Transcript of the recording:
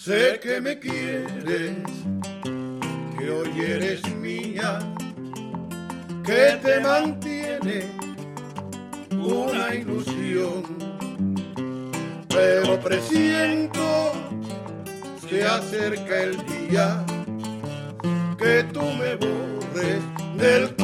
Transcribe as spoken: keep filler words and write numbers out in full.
Sé que me quieres, que hoy eres mía, que te mantiene una ilusión, pero presiento se acerca el día que tú me borres del